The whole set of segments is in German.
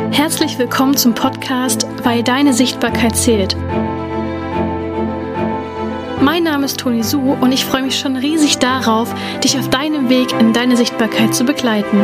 Herzlich willkommen zum Podcast Weil deine Sichtbarkeit zählt. Mein Name ist Toni Su und ich freue mich schon riesig darauf, dich auf deinem Weg in deine Sichtbarkeit zu begleiten.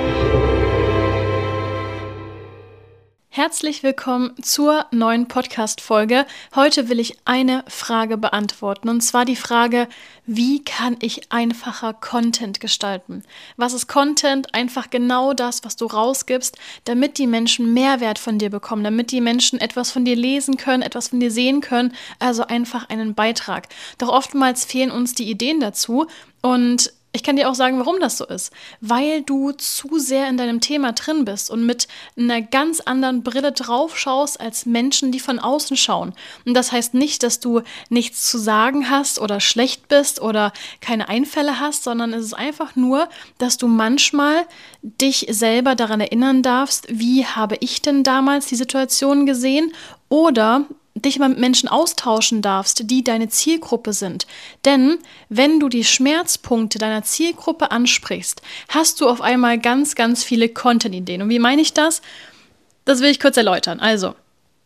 Herzlich willkommen zur neuen Podcast-Folge. Heute will ich eine Frage beantworten, und zwar die Frage: Wie kann ich einfacher Content gestalten? Was ist Content? Einfach genau das, was du rausgibst, damit die Menschen Mehrwert von dir bekommen, damit die Menschen etwas von dir lesen können, etwas von dir sehen können, also einfach einen Beitrag. Doch oftmals fehlen uns die Ideen dazu, und ich kann dir auch sagen, warum das so ist. Weil du zu sehr in deinem Thema drin bist und mit einer ganz anderen Brille drauf schaust als Menschen, die von außen schauen. Und das heißt nicht, dass du nichts zu sagen hast oder schlecht bist oder keine Einfälle hast, sondern es ist einfach nur, dass du manchmal dich selber daran erinnern darfst, wie habe ich denn damals die Situation gesehen, oder dich mal mit Menschen austauschen darfst, die deine Zielgruppe sind. Denn wenn du die Schmerzpunkte deiner Zielgruppe ansprichst, hast du auf einmal ganz, ganz viele Content-Ideen. Und wie meine ich das? Das will ich kurz erläutern. Also,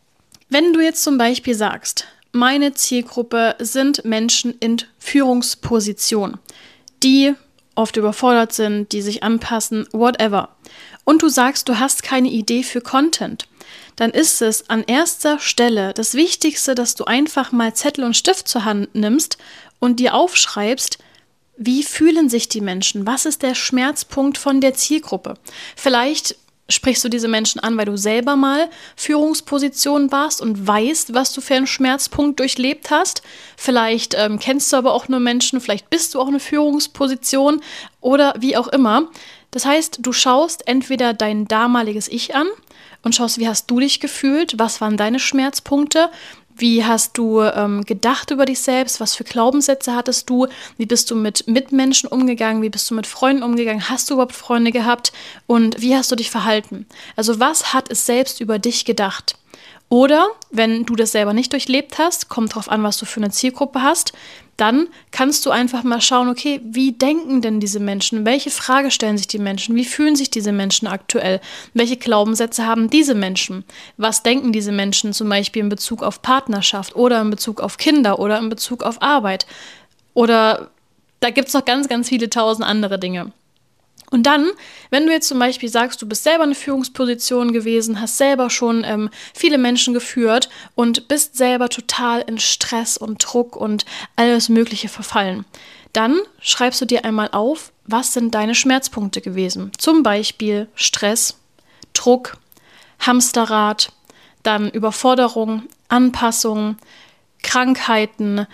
wenn du jetzt zum Beispiel sagst, meine Zielgruppe sind Menschen in Führungsposition, die oft überfordert sind, die sich anpassen, whatever, und du sagst, du hast keine Idee für Content, dann ist es an erster Stelle das Wichtigste, dass du einfach mal Zettel und Stift zur Hand nimmst und dir aufschreibst, wie fühlen sich die Menschen? Was ist der Schmerzpunkt von der Zielgruppe? Vielleicht sprichst du diese Menschen an, weil du selber mal Führungsposition warst und weißt, was du für einen Schmerzpunkt durchlebt hast. Vielleicht kennst du aber auch nur Menschen, vielleicht bist du auch eine Führungsposition oder wie auch immer. Das heißt, du schaust entweder dein damaliges Ich an und schaust, wie hast du dich gefühlt, was waren deine Schmerzpunkte, wie hast du gedacht über dich selbst, was für Glaubenssätze hattest du, wie bist du mit Mitmenschen umgegangen, wie bist du mit Freunden umgegangen, hast du überhaupt Freunde gehabt und wie hast du dich verhalten? Also was hat es selbst über dich gedacht? Oder, wenn du das selber nicht durchlebt hast, kommt drauf an, was du für eine Zielgruppe hast, dann kannst du einfach mal schauen, okay, wie denken denn diese Menschen? Welche Frage stellen sich die Menschen? Wie fühlen sich diese Menschen aktuell? Welche Glaubenssätze haben diese Menschen? Was denken diese Menschen zum Beispiel in Bezug auf Partnerschaft oder in Bezug auf Kinder oder in Bezug auf Arbeit? Oder da gibt es noch ganz, ganz viele tausend andere Dinge. Und dann, wenn du jetzt zum Beispiel sagst, du bist selber eine Führungsposition gewesen, hast selber schon viele Menschen geführt und bist selber total in Stress und Druck und alles Mögliche verfallen, dann schreibst du dir einmal auf, was sind deine Schmerzpunkte gewesen. Zum Beispiel Stress, Druck, Hamsterrad, dann Überforderung, Anpassung, Krankheiten,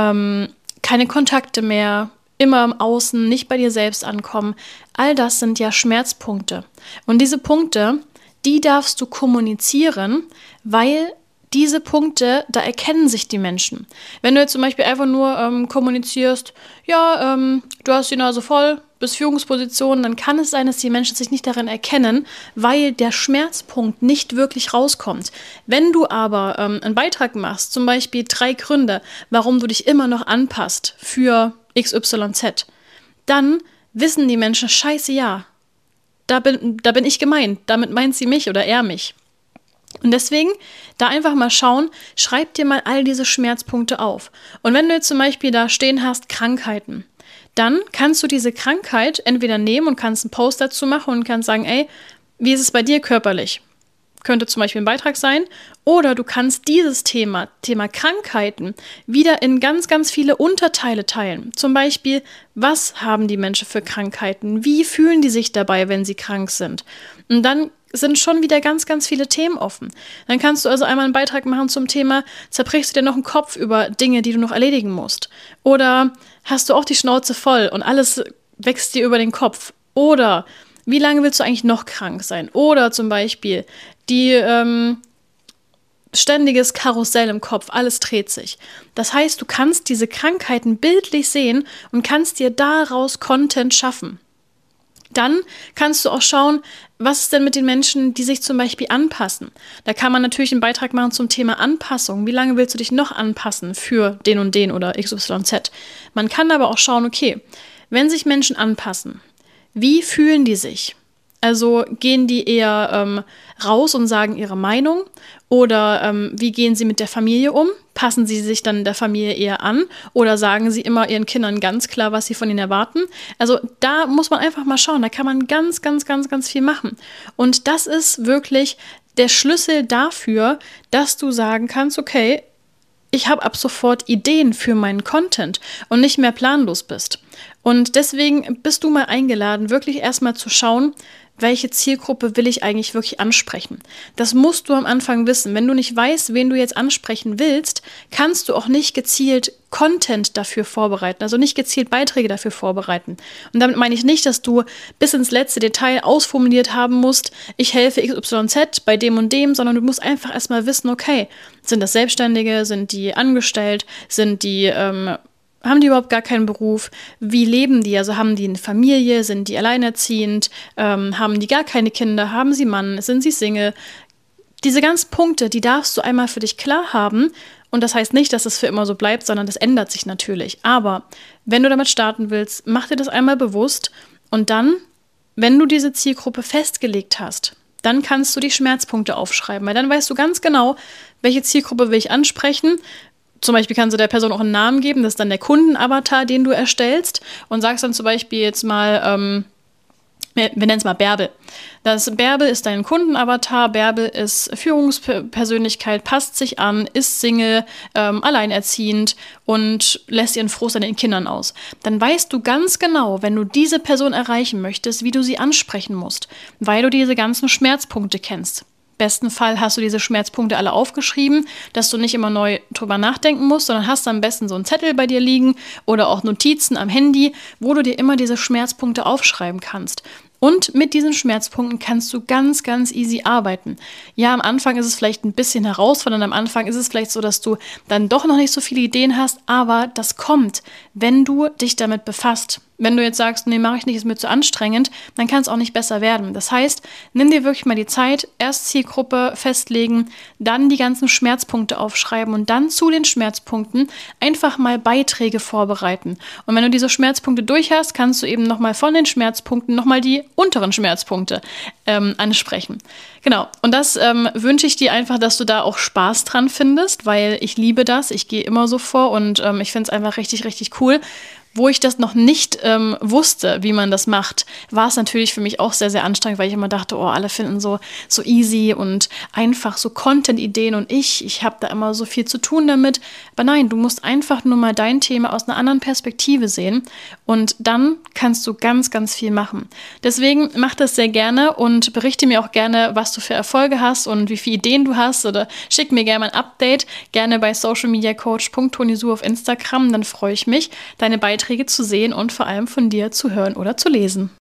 keine Kontakte mehr, immer im Außen, nicht bei dir selbst ankommen. All das sind ja Schmerzpunkte. Und diese Punkte, die darfst du kommunizieren, weil diese Punkte, da erkennen sich die Menschen. Wenn du jetzt zum Beispiel einfach nur kommunizierst, ja, du hast die Nase voll, bist Führungsposition, dann kann es sein, dass die Menschen sich nicht darin erkennen, weil der Schmerzpunkt nicht wirklich rauskommt. Wenn du aber einen Beitrag machst, zum Beispiel 3 Gründe, warum du dich immer noch anpasst für XYZ, dann wissen die Menschen, scheiße, ja, da bin ich gemeint, damit meint sie mich oder er mich. Und deswegen da einfach mal schauen, schreib dir mal all diese Schmerzpunkte auf. Und wenn du jetzt zum Beispiel da stehen hast, Krankheiten, dann kannst du diese Krankheit entweder nehmen und kannst einen Post dazu machen und kannst sagen, ey, wie ist es bei dir körperlich? Könnte zum Beispiel ein Beitrag sein. Oder du kannst dieses Thema Krankheiten, wieder in ganz, ganz viele Unterteile teilen. Zum Beispiel, was haben die Menschen für Krankheiten? Wie fühlen die sich dabei, wenn sie krank sind? Und dann sind schon wieder ganz, ganz viele Themen offen. Dann kannst du also einmal einen Beitrag machen zum Thema, zerbrichst du dir noch einen Kopf über Dinge, die du noch erledigen musst? Oder hast du auch die Schnauze voll und alles wächst dir über den Kopf? Oder wie lange willst du eigentlich noch krank sein? Oder zum Beispiel die ständiges Karussell im Kopf, alles dreht sich. Das heißt, du kannst diese Krankheiten bildlich sehen und kannst dir daraus Content schaffen. Dann kannst du auch schauen, was ist denn mit den Menschen, die sich zum Beispiel anpassen. Da kann man natürlich einen Beitrag machen zum Thema Anpassung. Wie lange willst du dich noch anpassen für den und den oder XYZ? Man kann aber auch schauen, okay, wenn sich Menschen anpassen, wie fühlen die sich? Also gehen die eher raus und sagen ihre Meinung? Oder wie gehen sie mit der Familie um? Passen sie sich dann der Familie eher an? Oder sagen sie immer ihren Kindern ganz klar, was sie von ihnen erwarten? Also da muss man einfach mal schauen. Da kann man ganz, ganz, ganz, ganz viel machen. Und das ist wirklich der Schlüssel dafür, dass du sagen kannst, okay, ich habe ab sofort Ideen für meinen Content und nicht mehr planlos bist. Und deswegen bist du mal eingeladen, wirklich erstmal zu schauen, welche Zielgruppe will ich eigentlich wirklich ansprechen. Das musst du am Anfang wissen. Wenn du nicht weißt, wen du jetzt ansprechen willst, kannst du auch nicht gezielt Content dafür vorbereiten, also nicht gezielt Beiträge dafür vorbereiten. Und damit meine ich nicht, dass du bis ins letzte Detail ausformuliert haben musst, ich helfe XYZ bei dem und dem, sondern du musst einfach erstmal wissen, okay, sind das Selbstständige, sind die angestellt, sind die haben die überhaupt gar keinen Beruf? Wie leben die? Also haben die eine Familie? Sind die alleinerziehend? Haben die gar keine Kinder? Haben sie Mann? Sind sie Single? Diese ganzen Punkte, die darfst du einmal für dich klar haben. Und das heißt nicht, dass es für immer so bleibt, sondern das ändert sich natürlich. Aber wenn du damit starten willst, mach dir das einmal bewusst. Und dann, wenn du diese Zielgruppe festgelegt hast, dann kannst du die Schmerzpunkte aufschreiben. Weil dann weißt du ganz genau, welche Zielgruppe will ich ansprechen. Zum Beispiel kannst du der Person auch einen Namen geben, das ist dann der Kundenavatar, den du erstellst und sagst dann zum Beispiel jetzt mal, wir nennen es mal Bärbel. Das Bärbel ist dein Kundenavatar, Bärbel ist Führungspersönlichkeit, passt sich an, ist Single, alleinerziehend und lässt ihren Frust an den Kindern aus. Dann weißt du ganz genau, wenn du diese Person erreichen möchtest, wie du sie ansprechen musst, weil du diese ganzen Schmerzpunkte kennst. Besten Fall hast du diese Schmerzpunkte alle aufgeschrieben, dass du nicht immer neu drüber nachdenken musst, sondern hast am besten so einen Zettel bei dir liegen oder auch Notizen am Handy, wo du dir immer diese Schmerzpunkte aufschreiben kannst. Und mit diesen Schmerzpunkten kannst du ganz, ganz easy arbeiten. Ja, am Anfang ist es vielleicht ein bisschen herausfordernd, am Anfang ist es vielleicht so, dass du dann doch noch nicht so viele Ideen hast, aber das kommt, wenn du dich damit befasst. Wenn du jetzt sagst, nee, mache ich nicht, ist mir zu anstrengend, dann kann es auch nicht besser werden. Das heißt, nimm dir wirklich mal die Zeit, erst Zielgruppe festlegen, dann die ganzen Schmerzpunkte aufschreiben und dann zu den Schmerzpunkten einfach mal Beiträge vorbereiten. Und wenn du diese Schmerzpunkte durch hast, kannst du eben nochmal von den Schmerzpunkten nochmal die unteren Schmerzpunkte ansprechen. Genau, und das wünsche ich dir einfach, dass du da auch Spaß dran findest, weil ich liebe das, ich gehe immer so vor und ich finde es einfach richtig, richtig cool. Wo ich das noch nicht wusste, wie man das macht, war es natürlich für mich auch sehr, sehr anstrengend, weil ich immer dachte, oh, alle finden so easy und einfach so Content-Ideen und ich habe da immer so viel zu tun damit. Aber nein, du musst einfach nur mal dein Thema aus einer anderen Perspektive sehen und dann kannst du ganz, ganz viel machen. Deswegen mach das sehr gerne und berichte mir auch gerne, was du für Erfolge hast und wie viele Ideen du hast oder schick mir gerne ein Update, gerne bei socialmediacoach.tonisu auf Instagram, dann freue ich mich, deine Beiträge zu sehen und vor allem von dir zu hören oder zu lesen.